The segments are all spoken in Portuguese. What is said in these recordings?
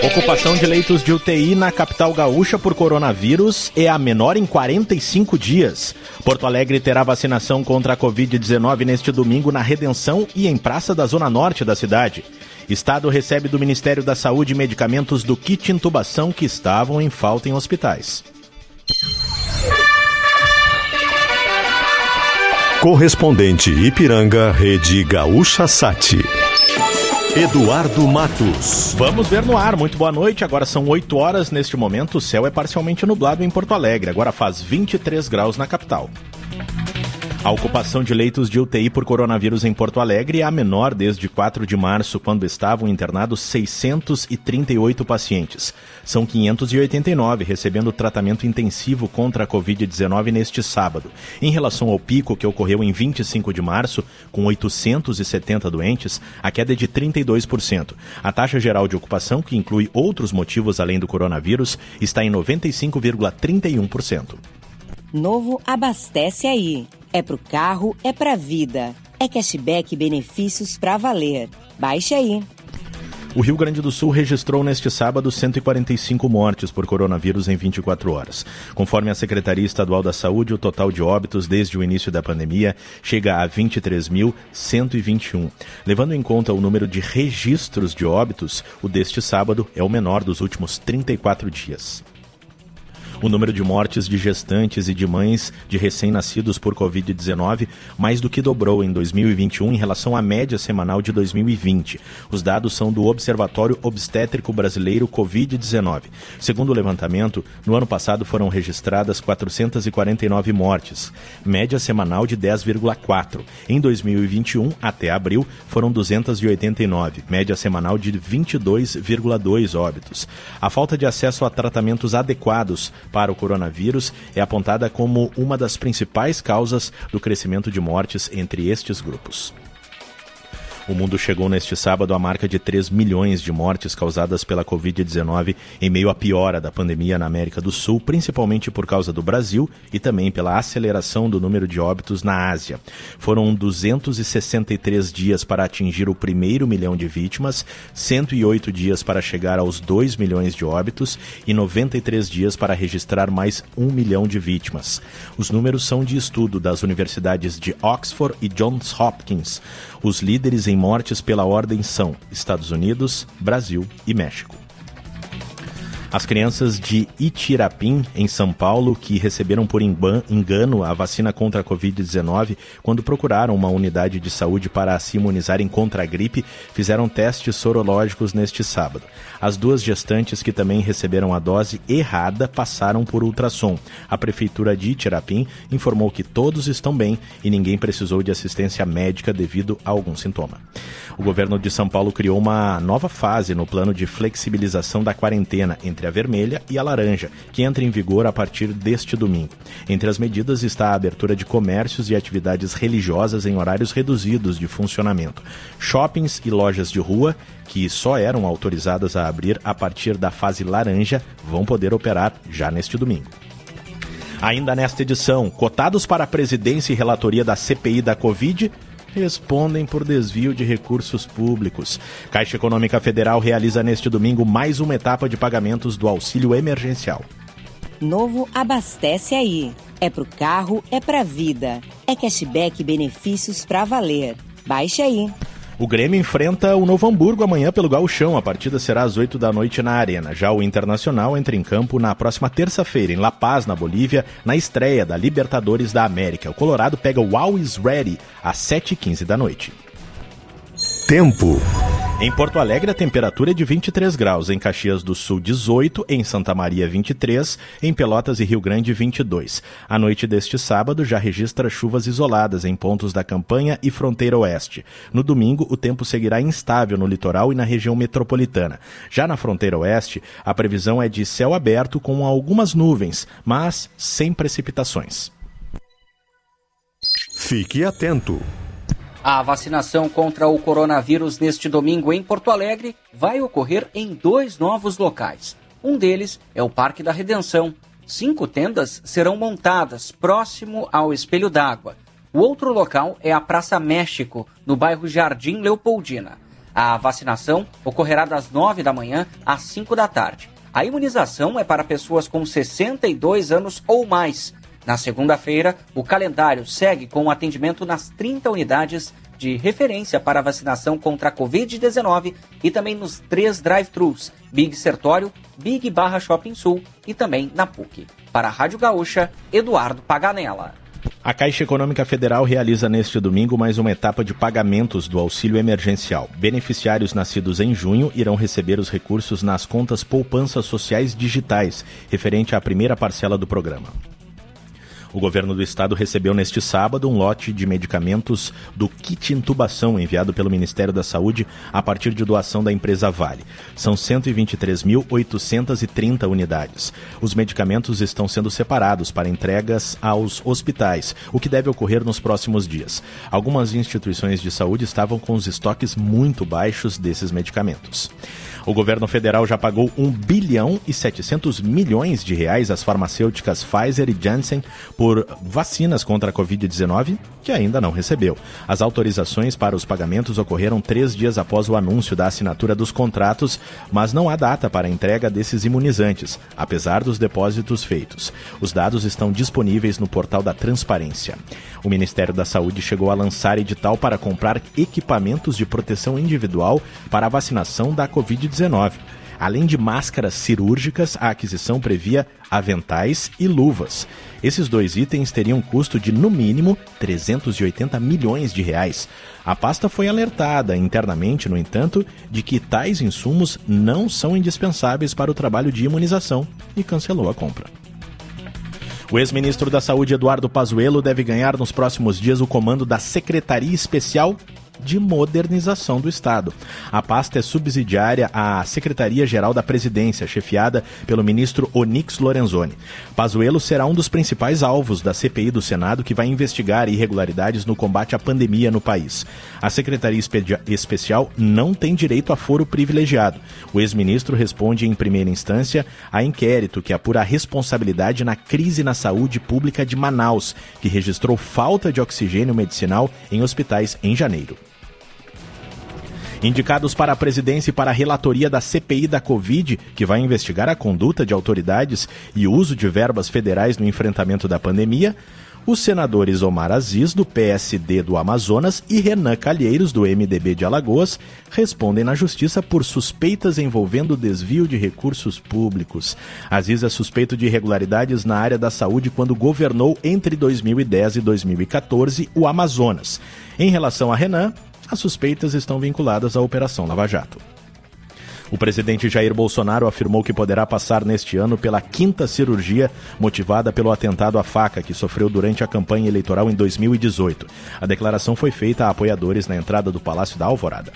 Ocupação de leitos de UTI na capital gaúcha por coronavírus é a menor em 45 dias. Porto Alegre terá vacinação contra a Covid-19 neste domingo na Redenção e em praça da zona norte da cidade. Estado recebe do Ministério da Saúde medicamentos do kit intubação que estavam em falta em hospitais. Correspondente Ipiranga, Rede Gaúcha Sat. Eduardo Matos. Vamos ver no ar. Muito boa noite. Agora são 8 horas. Neste momento, o céu é parcialmente nublado em Porto Alegre. Agora faz 23 graus na capital. A ocupação de leitos de UTI por coronavírus em Porto Alegre é a menor desde 4 de março, quando estavam internados 638 pacientes. São 589 recebendo tratamento intensivo contra a Covid-19 neste sábado. Em relação ao pico que ocorreu em 25 de março, com 870 doentes, a queda é de 32%. A taxa geral de ocupação, que inclui outros motivos além do coronavírus, está em 95,31%. Novo Abastece Aí. É pro carro, é pra vida. É cashback e benefícios pra valer. Baixe aí. O Rio Grande do Sul registrou neste sábado 145 mortes por coronavírus em 24 horas. Conforme a Secretaria Estadual da Saúde, o total de óbitos desde o início da pandemia chega a 23.121. Levando em conta o número de registros de óbitos, o deste sábado é o menor dos últimos 34 dias. O número de mortes de gestantes e de mães de recém-nascidos por Covid-19 mais do que dobrou em 2021 em relação à média semanal de 2020. Os dados são do Observatório Obstétrico Brasileiro Covid-19. Segundo o levantamento, no ano passado foram registradas 449 mortes, média semanal de 10,4. Em 2021, até abril, foram 289, média semanal de 22,2 óbitos. A falta de acesso a tratamentos adequados para o coronavírus é apontada como uma das principais causas do crescimento de mortes entre estes grupos. O mundo chegou neste sábado à marca de 3 milhões de mortes causadas pela Covid-19 em meio à piora da pandemia na América do Sul, principalmente por causa do Brasil e também pela aceleração do número de óbitos na Ásia. Foram 263 dias para atingir o primeiro milhão de vítimas, 108 dias para chegar aos 2 milhões de óbitos e 93 dias para registrar mais 1 milhão de vítimas. Os números são de estudo das universidades de Oxford e Johns Hopkins. Os líderes em mortes pela ordem são Estados Unidos, Brasil e México. As crianças de Itirapim, em São Paulo, que receberam por engano a vacina contra a Covid-19, quando procuraram uma unidade de saúde para se imunizarem contra a gripe, fizeram testes sorológicos neste sábado. As duas gestantes que também receberam a dose errada passaram por ultrassom. A prefeitura de Itirapim informou que todos estão bem e ninguém precisou de assistência médica devido a algum sintoma. O governo de São Paulo criou uma nova fase no plano de flexibilização da quarentena entre a vermelha e a laranja, que entra em vigor a partir deste domingo. Entre as medidas está a abertura de comércios e atividades religiosas em horários reduzidos de funcionamento. Shoppings e lojas de rua, que só eram autorizadas a abrir a partir da fase laranja, vão poder operar já neste domingo. Ainda nesta edição, cotados para a presidência e relatoria da CPI da Covid, respondem por desvio de recursos públicos. Caixa Econômica Federal realiza neste domingo mais uma etapa de pagamentos do auxílio emergencial. Novo Abastece Aí. É pro carro, é pra vida. É cashback e benefícios pra valer. Baixe aí. O Grêmio enfrenta o Novo Hamburgo amanhã pelo Gauchão. A partida será às 8 da noite na Arena. Já o Internacional entra em campo na próxima terça-feira, em La Paz, na Bolívia, na estreia da Libertadores da América. O Colorado pega o Always Ready às 7h15 da noite. Tempo. Em Porto Alegre, a temperatura é de 23 graus, em Caxias do Sul, 18, em Santa Maria, 23, em Pelotas e Rio Grande, 22. A noite deste sábado já registra chuvas isoladas em pontos da Campanha e Fronteira Oeste. No domingo, o tempo seguirá instável no litoral e na região metropolitana. Já na Fronteira Oeste, a previsão é de céu aberto com algumas nuvens, mas sem precipitações. Fique atento. A vacinação contra o coronavírus neste domingo em Porto Alegre vai ocorrer em 2 novos locais. Um deles é o Parque da Redenção. 5 tendas serão montadas próximo ao Espelho d'Água. O outro local é a Praça México, no bairro Jardim Leopoldina. A vacinação ocorrerá das 9 da manhã às 5 da tarde. A imunização é para pessoas com 62 anos ou mais. Na segunda-feira, o calendário segue com o atendimento nas 30 unidades de referência para a vacinação contra a Covid-19 e também nos 3 drive-thrus, Big Sertório, Big Barra Shopping Sul e também na PUC. Para a Rádio Gaúcha, Eduardo Paganella. A Caixa Econômica Federal realiza neste domingo mais uma etapa de pagamentos do auxílio emergencial. Beneficiários nascidos em junho irão receber os recursos nas contas poupanças sociais digitais, referente à primeira parcela do programa. O governo do estado recebeu neste sábado um lote de medicamentos do kit intubação enviado pelo Ministério da Saúde a partir de doação da empresa Vale. São 123.830 unidades. Os medicamentos estão sendo separados para entregas aos hospitais, o que deve ocorrer nos próximos dias. Algumas instituições de saúde estavam com os estoques muito baixos desses medicamentos. O governo federal já pagou 1 bilhão e 700 milhões de reais às farmacêuticas Pfizer e Janssen por vacinas contra a Covid-19, que ainda não recebeu. As autorizações para os pagamentos ocorreram 3 dias após o anúncio da assinatura dos contratos, mas não há data para a entrega desses imunizantes, apesar dos depósitos feitos. Os dados estão disponíveis no portal da Transparência. O Ministério da Saúde chegou a lançar edital para comprar equipamentos de proteção individual para a vacinação da Covid-19. Além de máscaras cirúrgicas, a aquisição previa aventais e luvas. Esses 2 itens teriam um custo de, no mínimo, 380 milhões de reais. A pasta foi alertada internamente, no entanto, de que tais insumos não são indispensáveis para o trabalho de imunização e cancelou a compra. O ex-ministro da Saúde, Eduardo Pazuello, deve ganhar nos próximos dias o comando da Secretaria Especial de Modernização do Estado. A pasta é subsidiária à Secretaria-Geral da Presidência, chefiada pelo ministro Onyx Lorenzoni. Pazuello será um dos principais alvos da CPI do Senado, que vai investigar irregularidades no combate à pandemia no país. A Secretaria Especial não tem direito a foro privilegiado. O ex-ministro responde em primeira instância a inquérito que apura a responsabilidade na crise na saúde pública de Manaus, que registrou falta de oxigênio medicinal em hospitais em janeiro. Indicados para a presidência e para a relatoria da CPI da Covid, que vai investigar a conduta de autoridades e o uso de verbas federais no enfrentamento da pandemia, os senadores Omar Aziz, do PSD do Amazonas, e Renan Calheiros, do MDB de Alagoas, respondem na justiça por suspeitas envolvendo desvio de recursos públicos. Aziz é suspeito de irregularidades na área da saúde quando governou entre 2010 e 2014 o Amazonas. Em relação a Renan, as suspeitas estão vinculadas à Operação Lava Jato. O presidente Jair Bolsonaro afirmou que poderá passar neste ano pela 5ª cirurgia motivada pelo atentado à faca que sofreu durante a campanha eleitoral em 2018. A declaração foi feita a apoiadores na entrada do Palácio da Alvorada.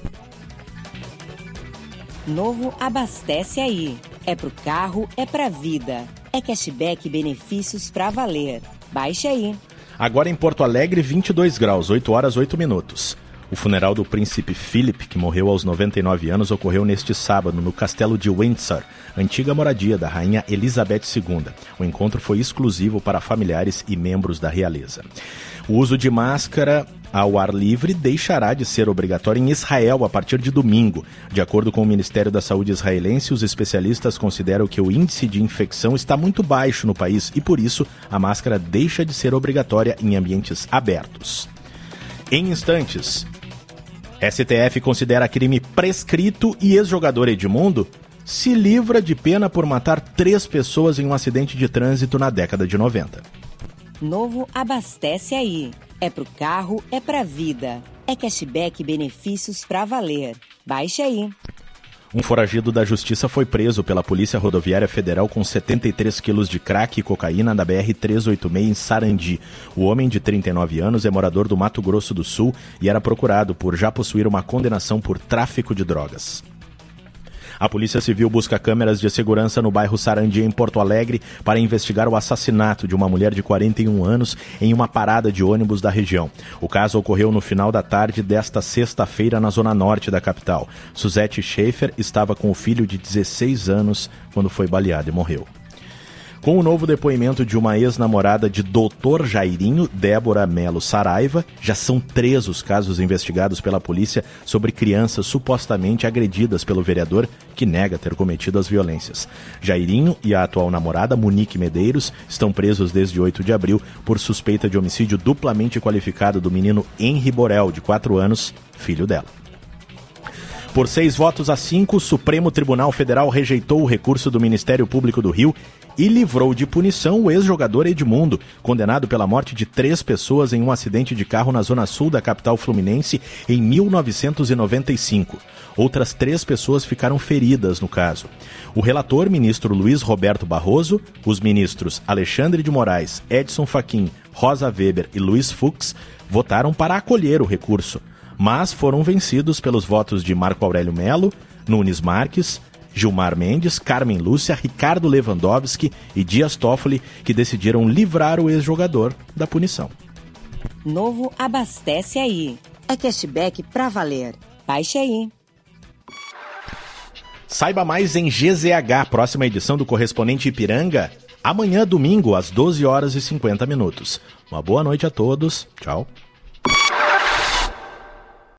Novo Abastece Aí. É pro carro, é pra vida. É cashback e benefícios pra valer. Baixe aí. Agora em Porto Alegre, 22 graus, 8 horas, 8 minutos. O funeral do príncipe Philip, que morreu aos 99 anos, ocorreu neste sábado no Castelo de Windsor, antiga moradia da rainha Elizabeth II. O encontro foi exclusivo para familiares e membros da realeza. O uso de máscara ao ar livre deixará de ser obrigatório em Israel a partir de domingo. De acordo com o Ministério da Saúde israelense, os especialistas consideram que o índice de infecção está muito baixo no país e, por isso, a máscara deixa de ser obrigatória em ambientes abertos. Em instantes, STF considera crime prescrito e ex-jogador Edmundo se livra de pena por matar 3 pessoas em um acidente de trânsito na década de 90. Novo Abastece Aí. É pro carro, é pra vida. É cashback e benefícios pra valer. Baixe aí. Um foragido da Justiça foi preso pela Polícia Rodoviária Federal com 73 quilos de crack e cocaína na BR-386 em Sarandi. O homem de 39 anos é morador do Mato Grosso do Sul e era procurado por já possuir uma condenação por tráfico de drogas. A Polícia Civil busca câmeras de segurança no bairro Sarandi, em Porto Alegre, para investigar o assassinato de uma mulher de 41 anos em uma parada de ônibus da região. O caso ocorreu no final da tarde desta sexta-feira na zona norte da capital. Suzette Schaefer estava com o filho de 16 anos quando foi baleado e morreu. Com o novo depoimento de uma ex-namorada de Dr. Jairinho, Débora Melo Saraiva, já são 3 os casos investigados pela polícia sobre crianças supostamente agredidas pelo vereador, que nega ter cometido as violências. Jairinho e a atual namorada, Monique Medeiros, estão presos desde 8 de abril por suspeita de homicídio duplamente qualificado do menino Henri Borel, de 4 anos, filho dela. Por 6-5, o Supremo Tribunal Federal rejeitou o recurso do Ministério Público do Rio e livrou de punição o ex-jogador Edmundo, condenado pela morte de 3 pessoas em um acidente de carro na zona sul da capital fluminense em 1995. Outras 3 pessoas ficaram feridas no caso. O relator, ministro Luiz Roberto Barroso, os ministros Alexandre de Moraes, Edson Fachin, Rosa Weber e Luiz Fux votaram para acolher o recurso, mas foram vencidos pelos votos de Marco Aurélio Melo, Nunes Marques, Gilmar Mendes, Carmen Lúcia, Ricardo Lewandowski e Dias Toffoli, que decidiram livrar o ex-jogador da punição. Novo Abastece Aí. É cashback pra valer. Baixe aí. Saiba mais em GZH, próxima edição do Correspondente Ipiranga, amanhã domingo às 12h50. Uma boa noite a todos. Tchau.